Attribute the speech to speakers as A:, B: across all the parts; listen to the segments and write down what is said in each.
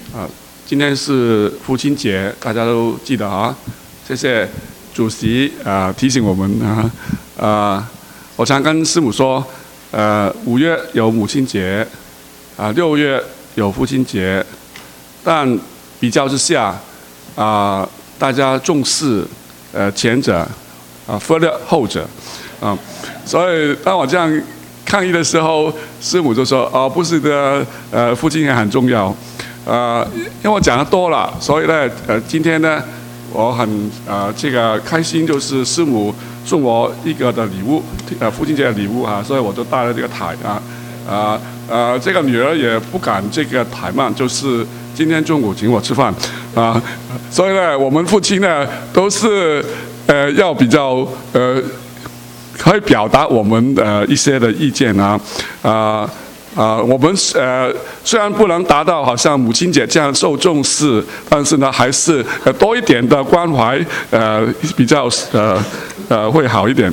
A: 啊，今天是父亲节，大家都记得啊。谢谢主席提醒我们我常跟师母说，5月有母亲节，6月有父亲节，但比较之下大家重视前者忽略后者所以当我这样抗议的时候，师母就说不是的，父亲节很重要。因为我讲的多了，所以呢，今天呢，我很这个开心，就是师母送我一个的礼物，父亲节的礼物所以我就带了这个台这个女儿也不敢这个怠慢，就是今天中午请我吃饭所以呢，我们父亲呢都是要比较可以表达我们一些的意见我们虽然不能达到好像母亲节这样受重视，但是呢，还是多一点的关怀，比较会好一点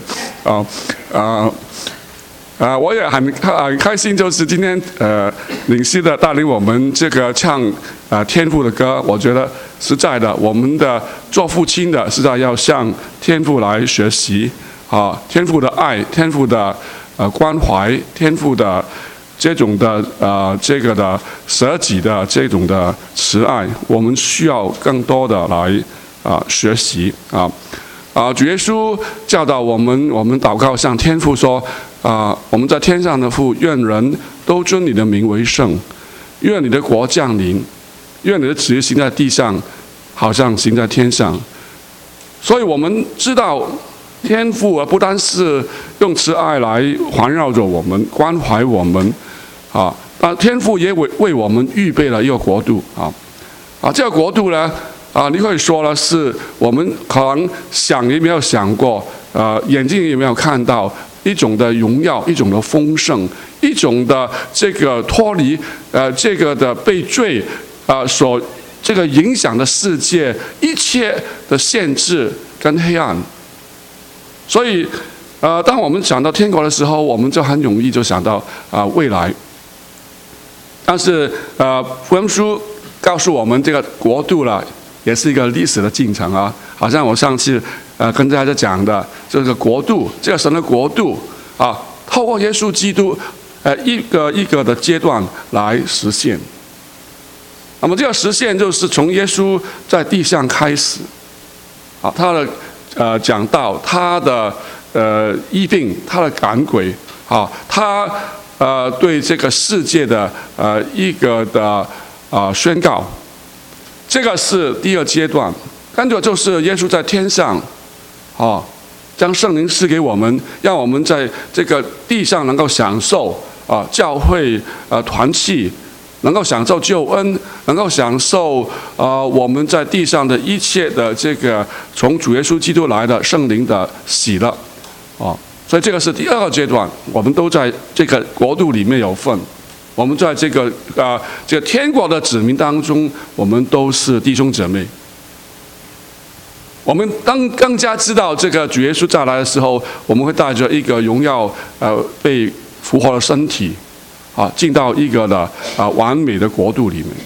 A: 我也很开心，就是今天领袖的带领我们这个唱天父的歌，我觉得实在的，我们的做父亲的实在要向天父来学习天父的爱，天父的关怀，天父的这种的这个的舍己的这种的慈爱，我们需要更多的来学习主耶稣教导我们祷告向天父说我们在天上的父，愿人都尊你的名为圣，愿你的国降临，愿你的旨意行在地上，好像行在天上。所以我们知道天父不单是用慈爱来环绕着我们，关怀我们天父也为我们预备了一个国度这个国度呢你可以说了，是我们可能想也没有想过眼睛也没有看到一种的荣耀，一种的丰盛，一种的这个脱离这个的被罪所这个影响的世界一切的限制跟黑暗。所以当我们想到天国的时候，我们就很容易就想到未来。但是福音书告诉我们，这个国度了也是一个历史的进程好像我上次跟大家讲的这个国度，这个神的国度透过耶稣基督一个一个的阶段来实现。那么这个实现就是从耶稣在地上开始他的讲道，他的医病，他的赶鬼他对这个世界的一个的宣告，这个是第二阶段。跟着就是耶稣在天上将圣灵赐给我们，让我们在这个地上能够享受教会团契，能够享受救恩，能够享受我们在地上的一切的这个从主耶稣基督来的圣灵的喜乐所以这个是第二个阶段，我们都在这个国度里面有份。我们在这个天国的子民当中，我们都是弟兄姊妹。我们更加知道这个主耶稣再来的时候，我们会带着一个荣耀被复活的身体进到一个的完美的国度里面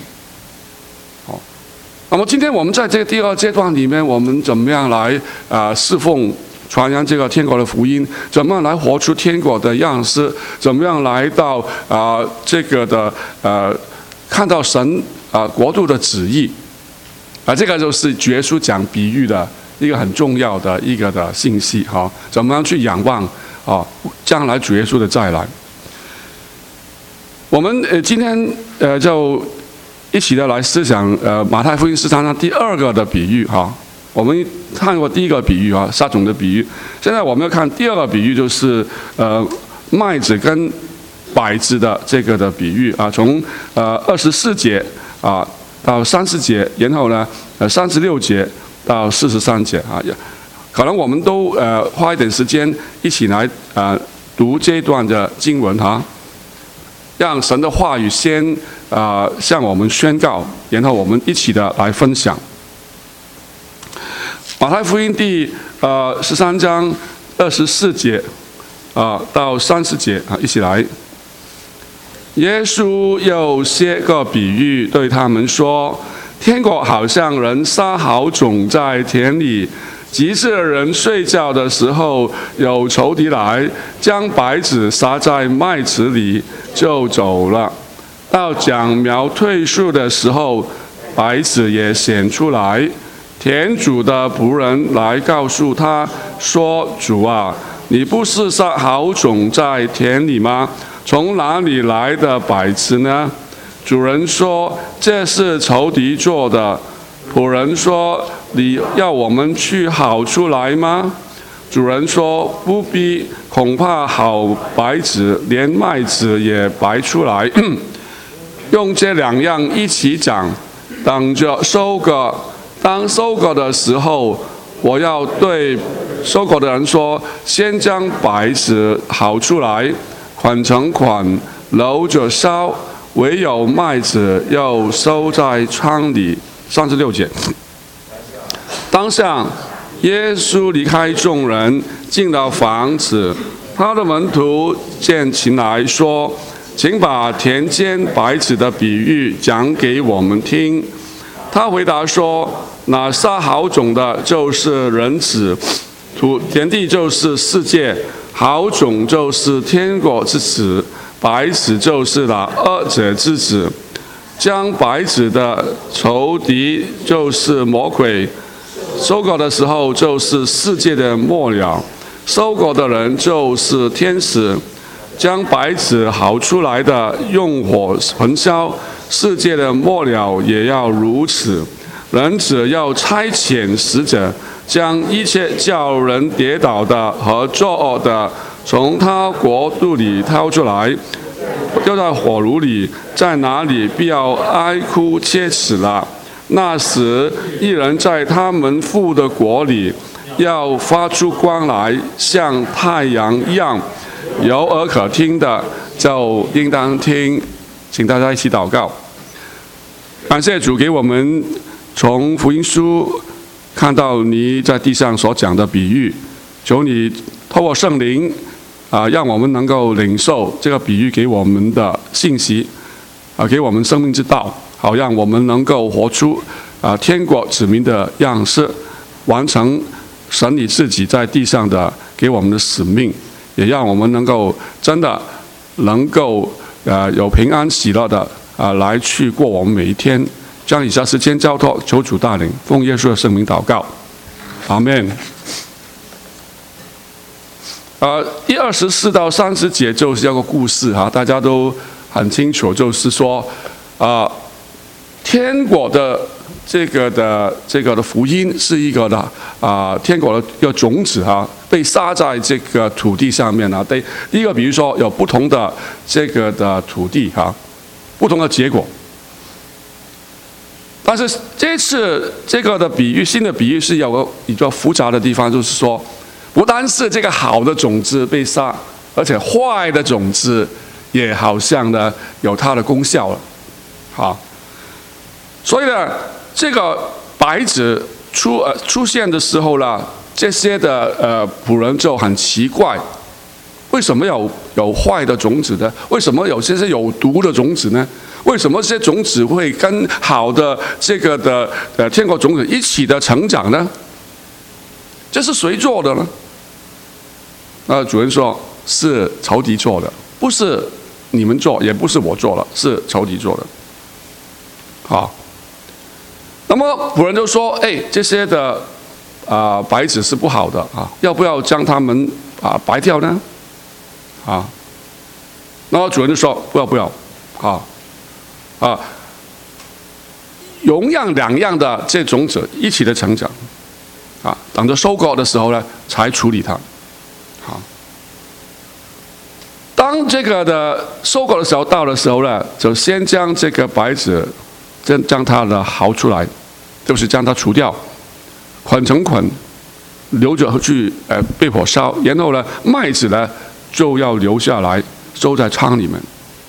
A: 那么今天我们在这个第二阶段里面，我们怎么样来侍奉传扬这个天国的福音，怎么样来活出天国的样式，怎么样来到这个的看到神国度的旨意这个就是主耶稣讲比喻的一个很重要的一个的信息怎么样去仰望将来主耶稣的再来。我们今天就一起的来思想马太福音13章第二个的比喻我们看过第一个比喻撒种的比喻，现在我们要看第二个比喻，就是麦子跟稗子的这个的比喻从24节到30节，然后呢36节到43节可能我们都花一点时间一起来读这一段的经文让神的话语先向我们宣告，然后我们一起的来分享。马太福音第13章24节到30节一起来。 耶稣又写个比喻对他们说：天国好像人撒好种在田里，及至人睡觉的时候，有仇敌来，将稗子撒在麦子里，就走了。到长苗退树的时候，稗子也显出来。田主的仆人来告诉他说：主啊，你不是撒好种在田里吗？从哪里来的稗子呢？主人说：这是仇敌做的。仆人说：你要我们去薅出来吗？主人说：不必，恐怕好稗子连麦子也拔出来，用这两样一起长，等着收割。当收割的时候，我要对收割的人说：先将稗子薅出来，捆成捆，留着烧；唯有麦子要收在仓里。36节。当下，耶稣离开众人，进了房子。他的门徒见前来说：请把田间稗子的比喻讲给我们听。他回答说：那撒好种的就是人子，田地就是世界，好种就是天国之子，稗子就是那恶者之子。将稗子的仇敌就是魔鬼，收割的时候就是世界的末了，收割的人就是天使。将稗子薅出来的用火焚烧，世界的末了也要如此。人子要差遣使者，将一切叫人跌倒的和作恶的，从他国度里掏出来，丢在火炉里，在哪里必要哀哭切齿了。那时，一人在他们父的国里，要发出光来，像太阳一样。有耳可听的，就应当听。请大家一起祷告。感谢主给我们从福音书看到你在地上所讲的比喻，求你透过圣灵让我们能够领受这个比喻给我们的信息，给我们生命之道，好让我们能够活出天国子民的样式，完成神你自己在地上的给我们的使命，也让我们能够真的能够有平安喜乐的来去过我们每一天。将以下时间交托，求主带领，奉耶稣的圣名祷告，阿们。第24到30节就是这个故事大家都很清楚，就是说天国的这个的福音是一个的天国的一个种子被撒在这个土地上面第一个比如说有不同的这个的土地不同的结果。但是这次这个的比喻，新的比喻是有个比较复杂的地方，就是说，不单是这个好的种子被撒，而且坏的种子也好像呢有它的功效了，所以呢，这个稗子出现的时候呢，这些的仆人就很奇怪，为什么有坏的种子呢？为什么有些是有毒的种子呢？为什么这些种子会跟好的这个的天国种子一起的成长呢？这是谁做的呢？主人说是仇敌做的，不是你们做，也不是我做了，是仇敌做的。好，那么仆人就说：这些的稗子是不好的要不要将他们拔掉呢？然后主人就说：不要容让两样的这种子一起的成长等着收割的时候呢，才处理它。当这个的收割的时候到的时候呢，就先将这个稗子将它的薅出来，就是将它除掉，捆成捆，留着去被火烧，然后呢，麦子呢就要留下来收在仓里面。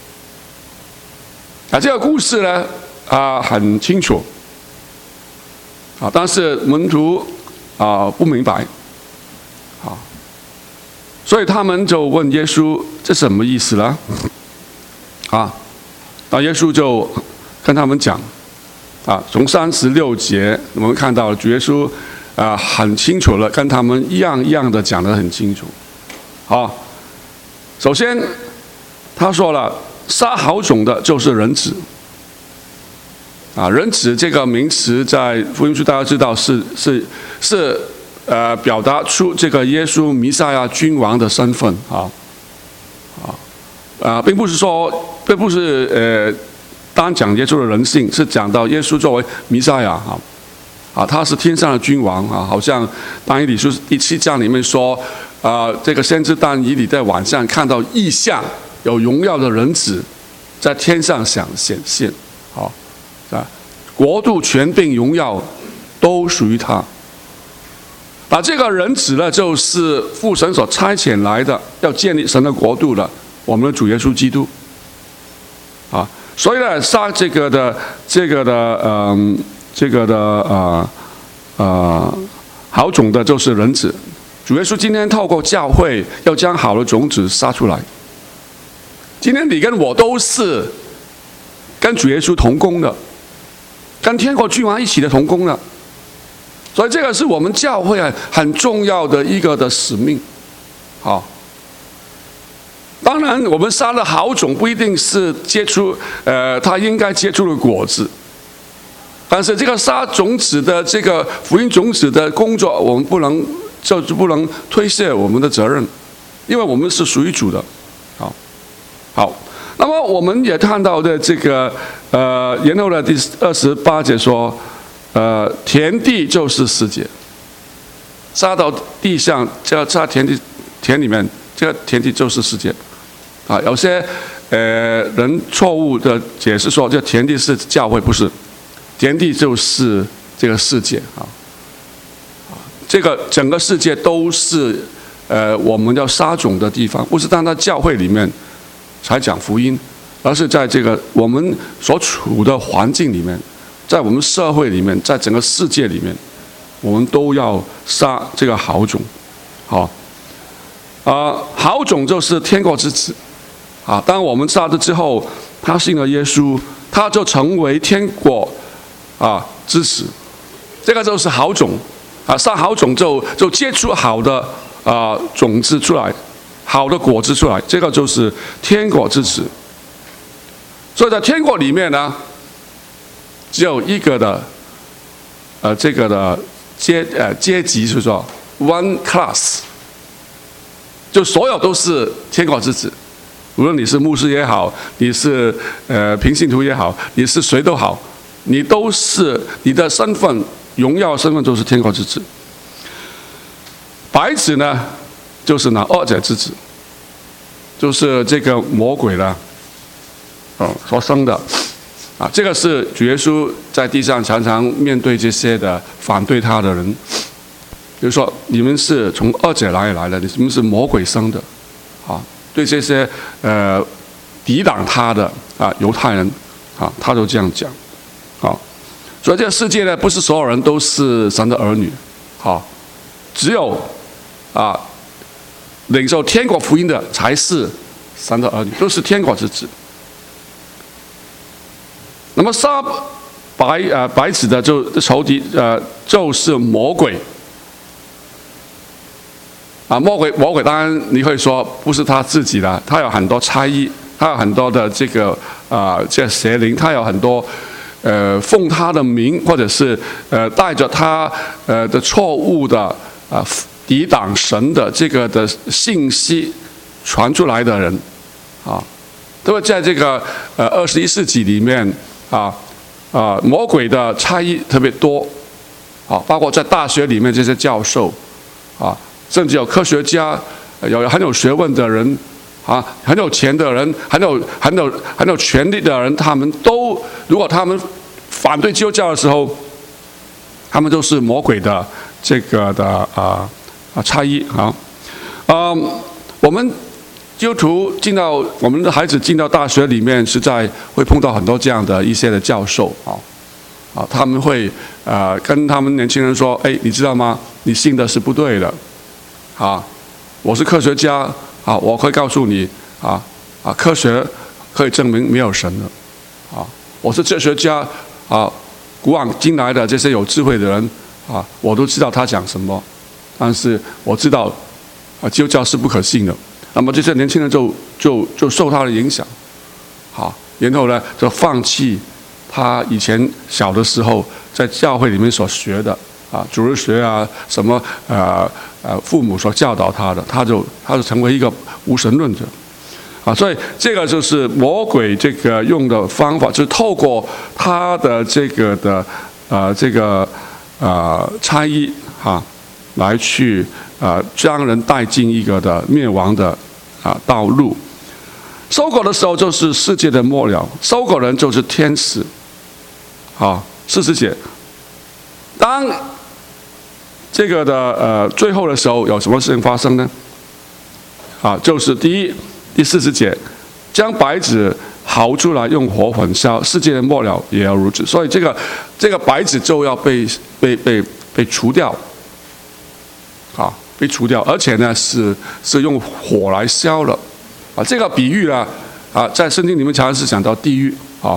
A: 这个故事呢很清楚但是门徒不明白所以他们就问耶稣：这什么意思呢？ 那耶稣就跟他们讲，从36节我们看到主耶稣很清楚了，跟他们一样一样的讲得很清楚。好，首先他说了，杀好种的就是人子。人子这个名词在福音书大家知道是表达出这个耶稣弥赛亚君王的身份并不是单讲耶稣的人性，是讲到耶稣作为弥赛亚他是天上的君王好像但以理书第7章里面说这个先知但以理在晚上看到异象，有荣耀的人子在天上显现国度权柄荣耀都属于他。这个人子呢，就是父神所差遣来的，要建立神的国度的，我们的主耶稣基督所以呢，杀这个的好种的就是人子。主耶稣今天透过教会要将好的种子撒出来。今天你跟我都是跟主耶稣同工的，跟天国君王一起的同工的，所以这个是我们教会很重要的一个的使命。当然我们撒的好种不一定是结出它应该结出的果子，但是这个撒种子的这个福音种子的工作，我们不能推卸我们的责任，因为我们是属于主的。好，那么我们也看到的这个然后呢第28节说田地就是世界，撒到地上，这撒田里面，这个田地就是世界有些人错误的解释说这田地是教会，不是，田地就是这个世界这个整个世界都是我们要撒种的地方，不是单单教会里面才讲福音，而是在这个我们所处的环境里面，在我们社会里面，在整个世界里面，我们都要撒这个好种。好种就是天国之子当我们撒了之后，他信了耶稣，他就成为天国之子，这个就是好种撒好种就结出好的种子出来，好的果子出来，这个就是天国之子。所以在天国里面呢，只有一个的这个的阶级，是说 one class， 就所有都是天国之子，无论你是牧师也好，你是平信徒也好，你是谁都好，你都是你的身份荣耀身份就是天国之子。白子呢，就是那恶者之子，就是这个魔鬼呢所生的这个是主耶稣在地上常常面对这些的反对他的人，比如说你们是从恶者来的，你们是魔鬼生的对这些抵挡他的犹太人他就这样讲所以这个世界呢，不是所有人都是神的儿女只有领受天国福音的才是神的儿女，都是天国之子。那么杀白子的仇敌就是魔鬼魔鬼当然你会说不是他自己的，他有很多差异，他有很多的这个邪灵，他有很多奉他的名，或者是带着他的错误的抵挡神的这个的信息传出来的人都会在这个21世纪里面魔鬼的差异特别多包括在大学里面这些教授甚至有科学家，有很有学问的人很有钱的人，很有权力的人，他们都如果他们反对基督教的时候，他们都是魔鬼的这个的差异我们基督徒我们的孩子进到大学里面，实在会碰到很多这样的一些的教授他们会跟他们年轻人说，你知道吗？你信的是不对的我是科学家我会告诉你科学可以证明没有神的啊，我是哲学家啊，古往今来的这些有智慧的人啊，我都知道他讲什么，但是我知道基督教是不可信的。那么这些年轻人就受他的影响，好，然后呢就放弃他以前小的时候在教会里面所学的啊，主日学啊，什么父母所教导他的，他就成为一个无神论者啊。所以这个就是魔鬼这个用的方法，就是透过他的这个的差异啊，来去将人带进一个的灭亡的道路。收割的时候就是世界的末了，收割人就是天使。好，40节，当这个的最后的时候有什么事情发生呢？就是第40节，将白纸刨出来用火焚烧，世界的末了也要如此。所以这个白纸就要被除掉，被除掉，而且呢是用火来烧了。这个比喻呢在圣经里面常常是讲到地狱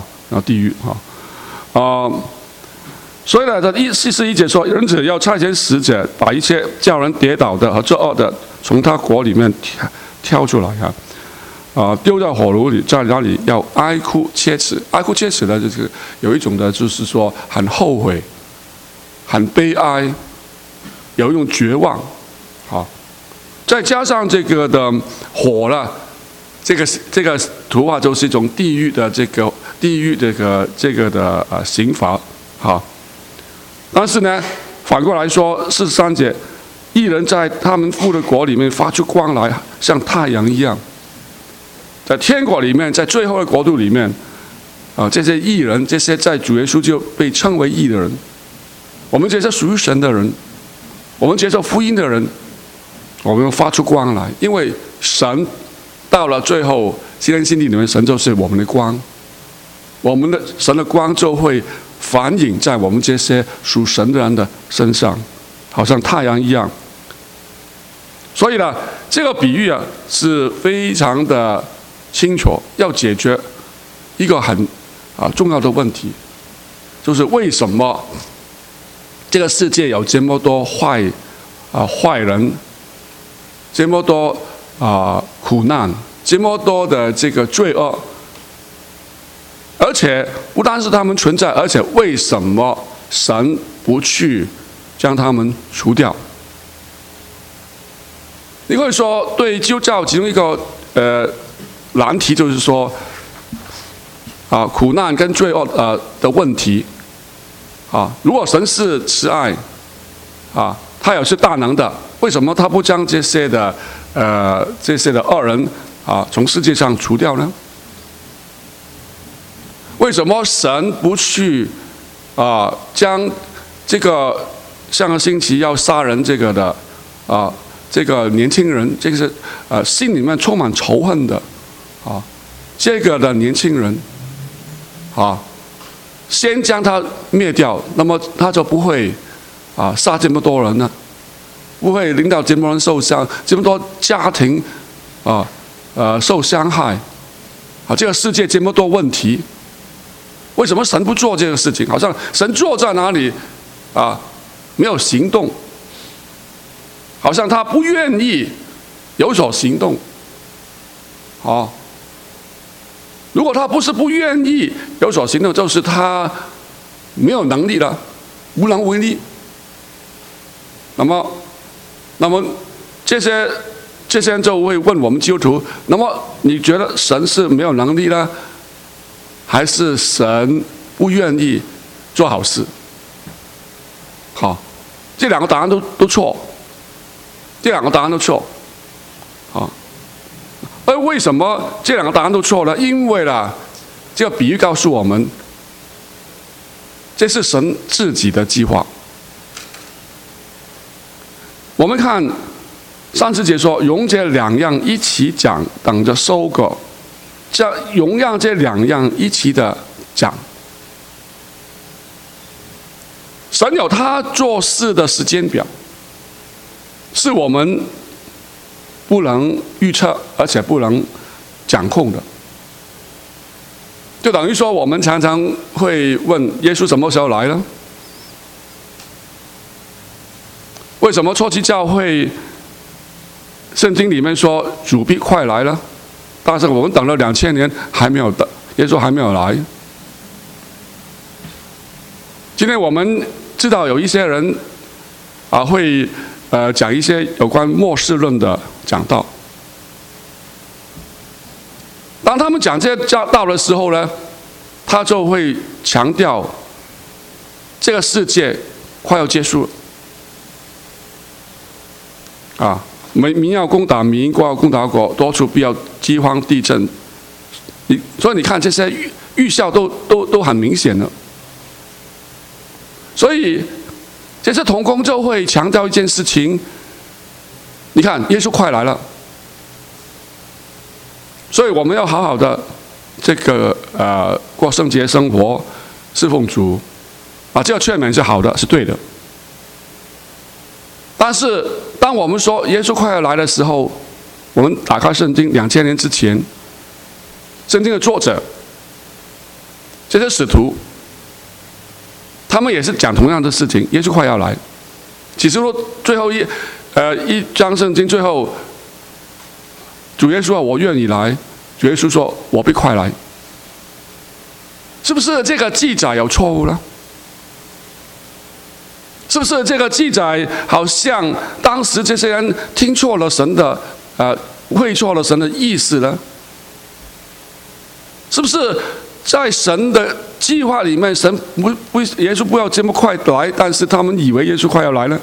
A: 所以呢，在41节说，人子要差遣使者，把一切叫人跌倒的和作恶的，从他国里面挑出来丢在火炉里，在那里要哀哭切齿。哀哭切齿呢，就是有一种的，就是说很后悔、很悲哀，有一种绝望。再加上这个的火呢，这个图画就是一种地狱的这个的刑罚。但是呢，反过来说43节，义人在他们父的国里面发出光来，像太阳一样。在天国里面，在最后的国度里面，这些义人，这些在主耶稣就被称为义的人，我们这些属于神的人，我们接受福音的人，我们发出光来，因为神到了最后新天新地里面，神就是我们的光，神的光就会反映在我们这些属神的人的身上，好像太阳一样。所以呢，这个比喻是非常的清楚，要解决一个很重要的问题，就是为什么这个世界有这么多坏人，这么多苦难，这么多的这个罪恶。而且不单是他们存在，而且为什么神不去将他们除掉？你可以说，对基督教其中一个难题就是说，苦难跟罪恶的问题如果神是慈爱他也是大能的，为什么他不将这些的恶人从世界上除掉呢？为什么神不去将这个上个星期要杀人这个的这个年轻人，这个是心里面充满仇恨的这个的年轻人先将他灭掉，那么他就不会杀这么多人呢，不会令到这么多人受伤，这么多家庭受伤害这个世界这么多问题。为什么神不做这个事情？好像神坐在哪里没有行动，好像他不愿意有所行动。如果他不是不愿意有所行动，就是他没有能力了，无能为力。那么这些人就会问我们基督徒：那么你觉得神是没有能力呢？还是神不愿意做好事？这两个答案都错，而为什么这两个答案都错呢？因为这个比喻告诉我们，这是神自己的计划。我们看30节说，容这两样一起讲，等着收割。容让这两样一起的讲，神有他做事的时间表，是我们不能预测，而且不能掌控的。 就等于说，我们常常会问耶稣什么时候来呢？为什么初期教会圣经里面说主必快来了，但是我们等了2000年还没有的，耶稣还没有来？今天我们知道有一些人会讲一些有关末世论的讲道。当他们讲这些讲道的时候呢，他就会强调这个世界快要结束了。民要攻打民，国要攻打国，多处必要饥荒地震。所以你看这些预兆都很明显了。所以这些同工就会强调一件事情：你看，耶稣快来了。所以我们要好好的过圣洁生活，侍奉主这个劝勉是好的，是对的。但是当我们说耶稣快要来的时候，我们打开圣经2000年之前，圣经的作者这些使徒，他们也是讲同样的事情，耶稣快要来。启示录最后一章圣经最后，主耶稣说：“我愿意来。”主耶稣说：“我必快来。”是不是这个记载有错误呢？是不是这个记载好像当时这些人听错了神的会错了神的意思呢？是不是在神的计划里面，神耶稣不要这么快来，但是他们以为耶稣快要来了？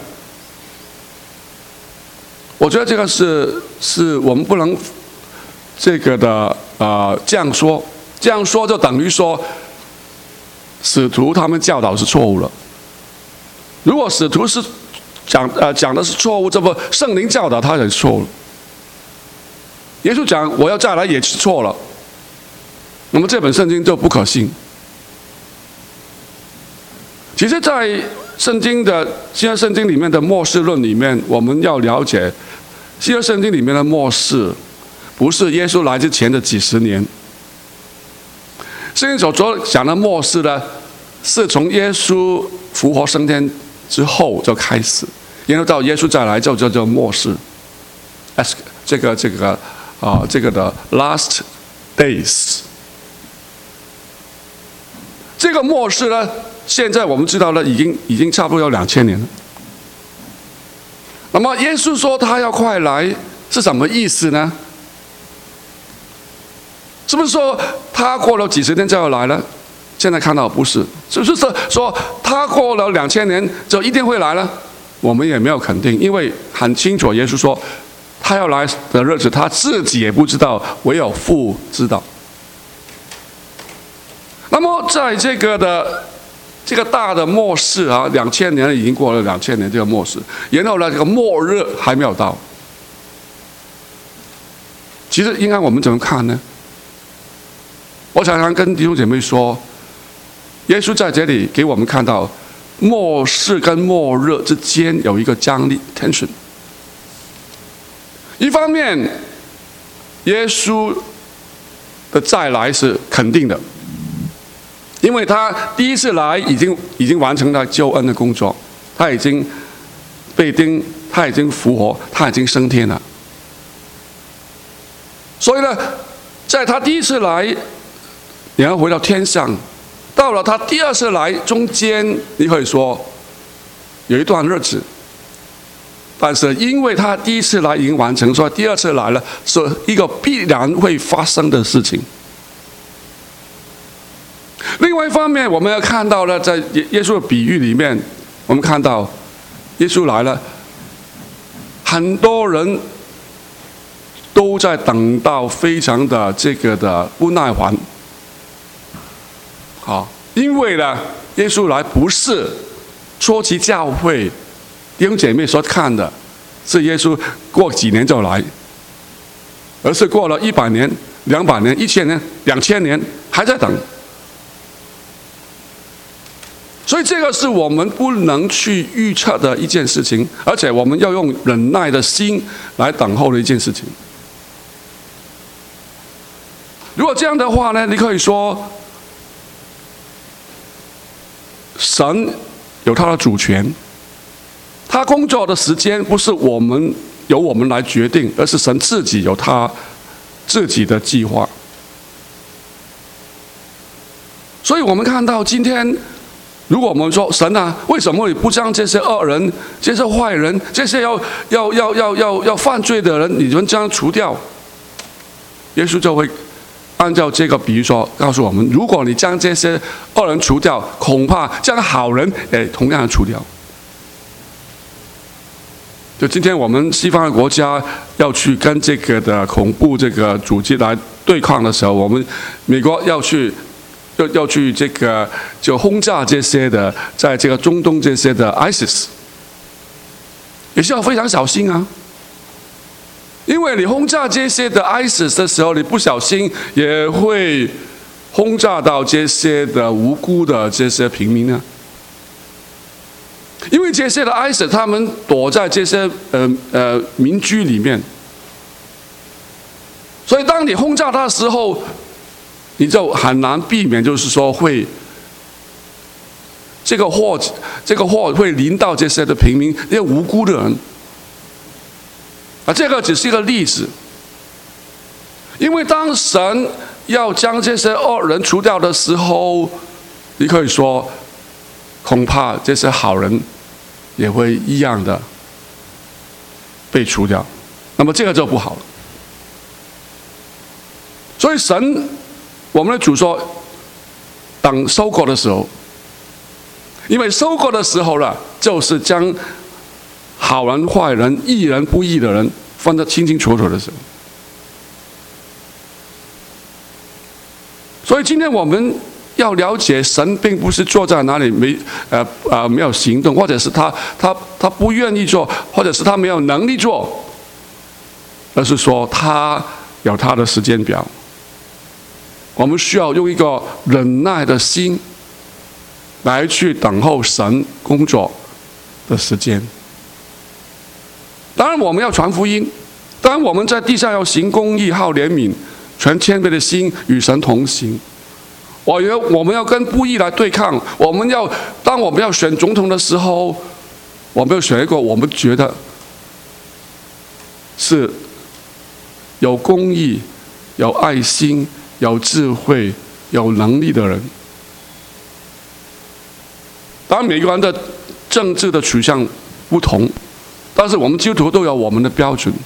A: 我觉得这个是我们不能这样说，这样说就等于说使徒他们教导是错误了。如果使徒是讲的是错误，这么圣灵教导他也是错误了。耶稣讲我要再来也是错了，那么这本圣经就不可信。其实，在现在圣经里面的末世论里面，我们要了解，新约圣经里面的末世，不是耶稣来之前的几十年。圣经所讲的末世呢，是从耶稣复活升天之后就开始，然后到耶稣再来就叫做末世。这个的 last days。这个末世呢，现在我们知道了，已经差不多有2000年了。那么耶稣说他要快来是什么意思呢？是不是说他过了几十年就要来了？现在看到不是，是不是说他过了2000年就一定会来了？我们也没有肯定，因为很清楚，耶稣说他要来的日子他自己也不知道，唯有父知道。那么在这个大的末世2000年已经过了2000年这个末世，然后呢这个末日还没有到。其实应该我们怎么看呢？我常常跟弟兄姐妹说，耶稣在这里给我们看到末世跟末日之间有一个张力 tension。一方面，耶稣的再来是肯定的，因为他第一次来已经完成了救恩的工作，他已经被钉，他已经复活，他已经升天了。所以呢，在他第一次来，然后回到天上，到了他第二次来中间，你可以说有一段日子，但是因为他第一次来已经完成，所以第二次来了是一个必然会发生的事情。另外一方面，我们要看到了，在耶稣的比喻里面，我们看到耶稣来了，很多人都在等到非常的不耐烦。因为呢，耶稣来不是初期教会弟兄姐妹所看的，是耶稣过几年就来，而是过了100年、200年、1000年、2000年还在等。所以这个是我们不能去预测的一件事情，而且我们要用忍耐的心来等候的一件事情。如果这样的话呢，你可以说神有他的主权，他工作的时间不是由我们来决定，而是神自己有他自己的计划。所以我们看到今天，如果我们说神啊，为什么你不将这些恶人、这些坏人、这些要犯罪的人，你们这样除掉？耶稣就会按照这个比喻说，告诉我们：如果你将这些恶人除掉，恐怕将好人也同样的除掉。就今天我们西方的国家要去跟这个的恐怖这个组织来对抗的时候，我们美国要去这个就轰炸这些的，在这个中东这些的 ISIS， 也是要非常小心啊。因为你轰炸这些的 ISIS 的时候，你不小心也会轰炸到这些的无辜的这些平民啊。因为这些的 ISIS 他们躲在这些民居里面，所以当你轰炸他的时候，你就很难避免，就是说会这个祸会临到这些的平民，这些无辜的人。这个只是一个例子，因为当神要将这些恶人除掉的时候，你可以说，恐怕这些好人也会一样的被除掉，那么这个就不好了。所以我们的主说，等收割的时候，因为收割的时候呢，就是将好人、坏人、义人、不义的人分得清清楚楚的时候。所以今天我们要了解，神并不是坐在哪里没有行动，或者是他不愿意做，或者是他没有能力做，而是说他有他的时间表。我们需要用一个忍耐的心来去等候神工作的时间。当然我们要传福音，当然我们在地上要行公义、好怜悯、全谦卑的心与神同行。我们要跟不义来对抗，当我们要选总统的时候，我们要选一个我们觉得是有公义、有爱心、有智慧、有能力的人。当然每个人的政治的取向不同，但是我们基督徒都有我们的标准。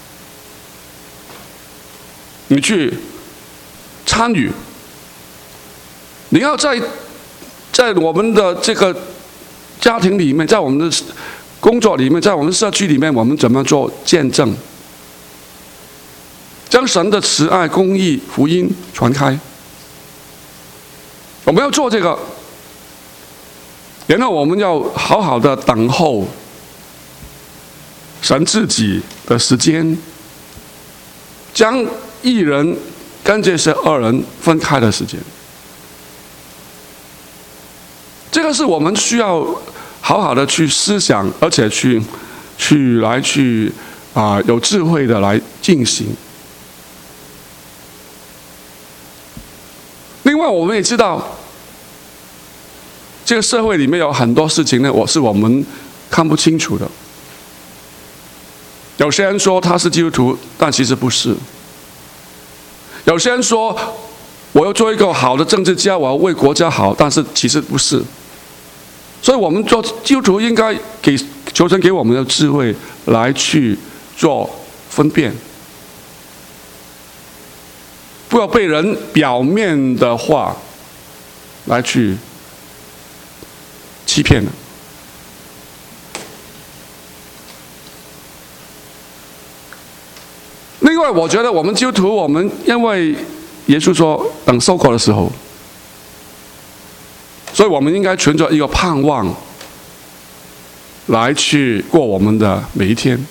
A: 你去参与，你要在我们的这个家庭里面，在我们的工作里面，在我们社区里面，我们怎么做见证，将神的慈爱、公义、福音传开。我们要做这个，然后我们要好好的等候神自己的时间，将义人跟这些恶人分开的时间。这个是我们需要好好的去思想，而且去有智慧的来进行。另外，我们也知道，这个社会里面有很多事情呢，是我们看不清楚的。有些人说他是基督徒，但其实不是。有些人说我要做一个好的政治家，我要为国家好，但是其实不是。所以我们做基督徒应该求神给我们的智慧来去做分辨，不要被人表面的话来去欺骗了。另外，我觉得我们基督徒，我们因为耶稣说等收割的时候，所以我们应该存着一个盼望来去过我们的每一天。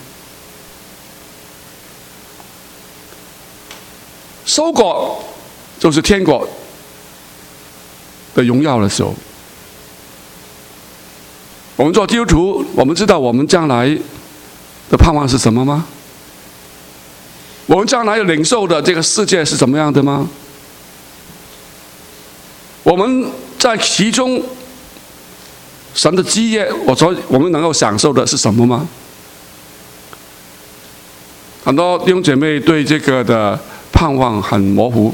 A: 收割就是天国的荣耀的时候。我们做基督徒，我们知道我们将来的盼望是什么吗？我们将来领受的这个世界是怎么样的吗？我们在其中神的基业，我们能够享受的是什么吗？很多弟兄姐妹对这个的盼望很模糊。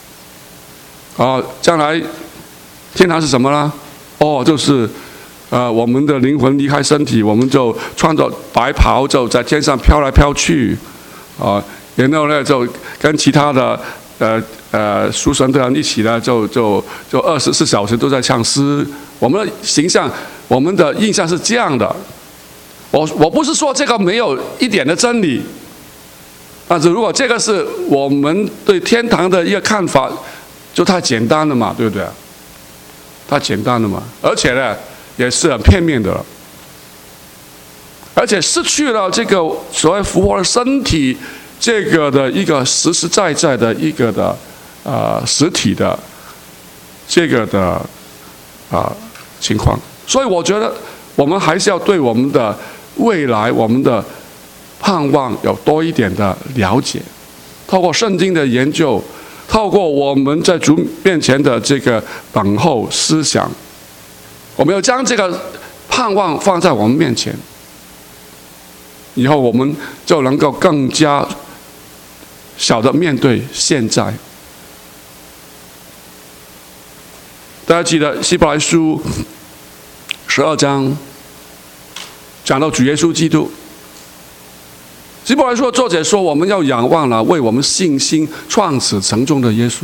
A: 将来天堂是什么呢？就是我们的灵魂离开身体，我们就穿着白袍，就在天上飘来飘去，然后呢，就跟其他的属神的人一起呢，就24小时都在唱诗。我们的形象，我们的印象是这样的。我不是说这个没有一点的真理，但是如果这个是我们对天堂的一个看法，就太简单了嘛，对不对？太简单了嘛，而且呢，也是很片面的了，而且失去了这个所谓复活的身体这个的一个实实在在的一个的实体的这个的情况。所以我觉得我们还是要对我们的未来、我们的盼望有多一点的了解，透过圣经的研究，透过我们在主面前的这个等候思想，我们要将这个盼望放在我们面前，以后我们就能够更加晓得面对现在。大家记得希伯来书12章讲到主耶稣基督。希伯来书的作者说，我们要仰望了为我们信心创始成终的耶稣，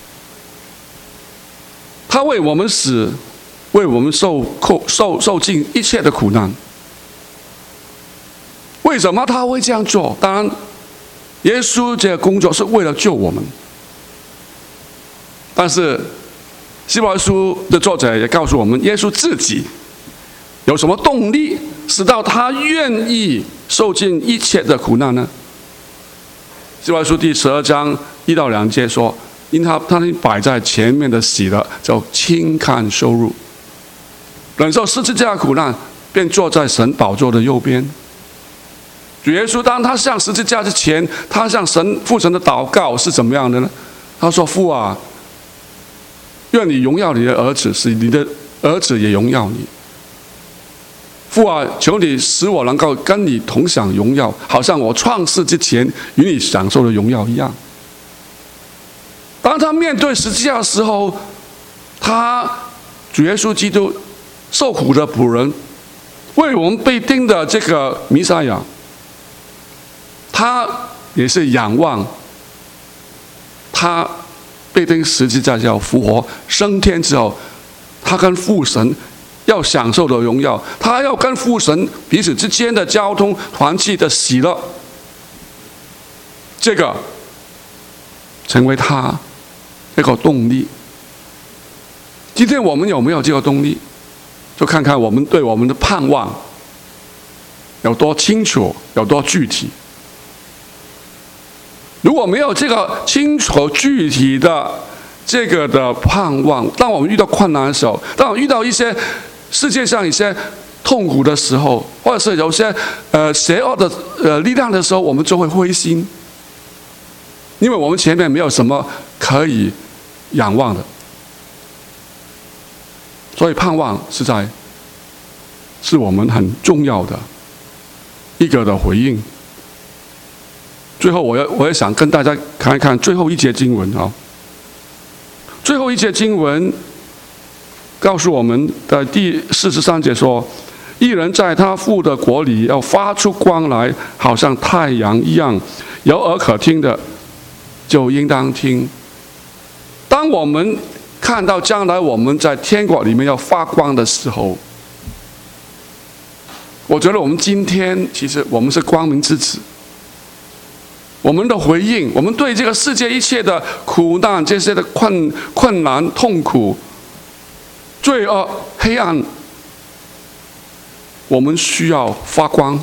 A: 他为我们死，为我们受尽一切的苦难。为什么他会这样做？当然，耶稣这个工作是为了救我们，但是希伯来书的作者也告诉我们，耶稣自己有什么动力使到他愿意受尽一切的苦难呢？希伯来书第12章1到2节说，因他摆在前面的喜乐，就轻看羞辱，忍受十字架苦难，便坐在神宝座的右边。主耶稣当他向十字架之前，他向父神的祷告是怎么样的呢？他说：父啊，愿你荣耀你的儿子，使你的儿子也荣耀你。父啊，求你使我能够跟你同享荣耀，好像我创世之前与你享受的荣耀一样。当他面对十字架的时候，主耶稣基督受苦的仆人，为我们被钉的这个弥赛亚，他也是仰望他被钉十字架要复活升天之后，他跟父神要享受的荣耀，他要跟父神彼此之间的交通团契的喜乐，这个成为他一个动力。今天我们有没有这个动力？就看看我们对我们的盼望有多清楚，有多具体。如果没有这个清楚具体的这个的盼望，当我们遇到困难的时候，当我们遇到一些世界上一些痛苦的时候，或者是有些邪恶的力量的时候，我们就会灰心，因为我们前面没有什么可以仰望的。所以盼望是我们很重要的一个的回应。最后我也想跟大家看一看最后一节经文啊。最后一节经文告诉我们的第43节说，义人在他父的国里要发出光来，好像太阳一样，有耳可听的就应当听。当我们看到将来我们在天国里面要发光的时候，我觉得我们今天其实我们是光明之子。我们的回应，我们对这个世界一切的苦难、这些的困难、痛苦、罪恶、黑暗，我们需要发光。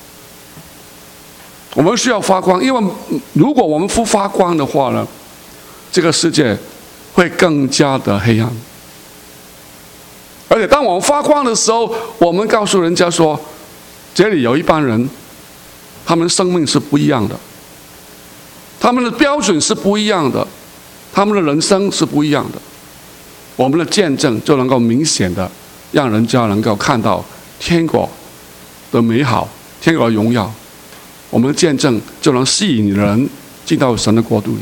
A: 我们需要发光，因为如果我们不发光的话呢，这个世界会更加的黑暗。而且当我们发光的时候，我们告诉人家说，这里有一帮人，他们生命是不一样的。他们的标准是不一样的，他们的人生是不一样的，我们的见证就能够明显的让人家能够看到天国的美好，天国的荣耀。我们的见证就能吸引人进到神的国度里面。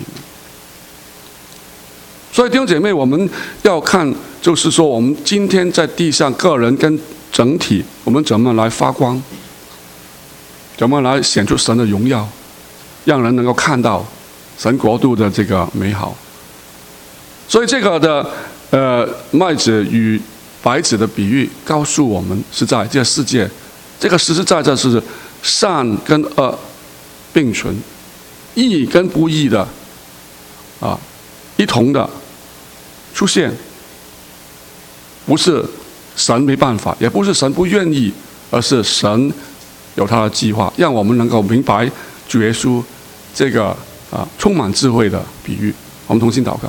A: 所以弟兄姐妹，我们要看，就是说我们今天在地上个人跟整体，我们怎么来发光，怎么来显出神的荣耀，让人能够看到神国度的这个美好。所以这个的麦子与白子的比喻告诉我们，是在这个世界，这个实实在在是善跟恶并存，义跟不义的一同的出现。不是神没办法，也不是神不愿意，而是神有他的计划，让我们能够明白主耶稣这个充满智慧的比喻。我们同心祷告。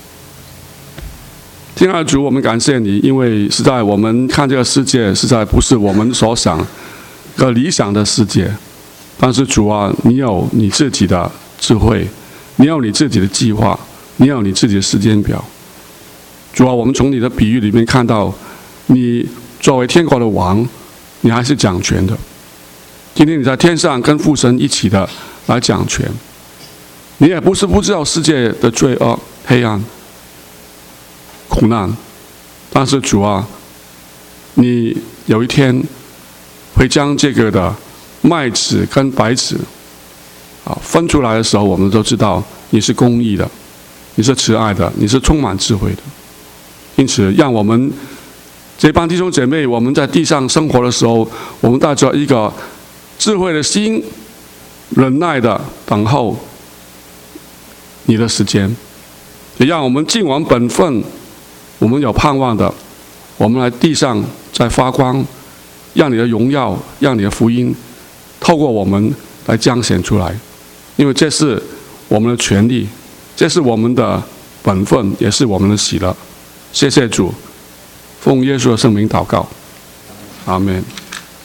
A: 亲爱的主，我们感谢你，因为实在我们看这个世界，实在不是我们所想的理想的世界。但是主啊，你有你自己的智慧，你有你自己的计划，你有你自己的时间表。主啊，我们从你的比喻里面看到，你作为天国的王，你还是掌权的。今天你在天上跟父神一起的来掌权，你也不是不知道世界的罪恶、黑暗、苦难，但是主啊，你有一天会将这个的麦子跟白子分出来的时候，我们都知道你是公义的，你是慈爱的，你是充满智慧的。因此，让我们这帮弟兄姐妹，我们在地上生活的时候，我们带着一个智慧的心，忍耐的等候你的时间，也让我们尽完本分，我们有盼望的，我们来地上在发光，让你的荣耀，让你的福音透过我们来彰显出来，因为这是我们的权利，这是我们的本分，也是我们的喜乐。谢谢主，奉耶稣的圣名祷告，阿们。